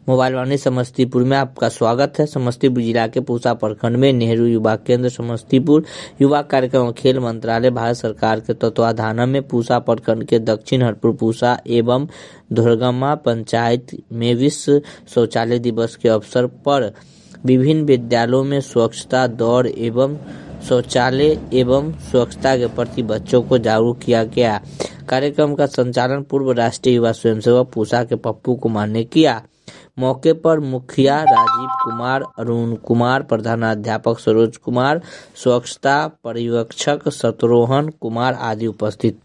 Mobile वाणी समस्तीपुर में आपका स्वागत है। समस्तीपुर जिला के पूसा प्रखंड में नेहरू युवा केंद्र समस्तीपुर युवा कार्यक्रम और खेल मंत्रालय भारत सरकार के तत्वाधान में पूसा प्रखंड के दक्षिण हरपुर पूसा एवं धोरगमा पंचायत में विश्व शौचालय दिवस के अवसर पर विभिन्न विद्यालयों में स्वच्छता दौड़ एवं शौचालय एवं स्वच्छता के प्रति बच्चों को जागरूक किया गया। कार्यक्रम का संचालन पूर्व राष्ट्रीय युवा स्वयंसेवक पूसा के पप्पू कुमार ने किया। मौके पर मुखिया राजीव कुमार, अरुण कुमार, प्रधानाध्यापक सरोज कुमार, स्वच्छता पर्यवेक्षक शत्रुघ्न कुमार आदि उपस्थित थे।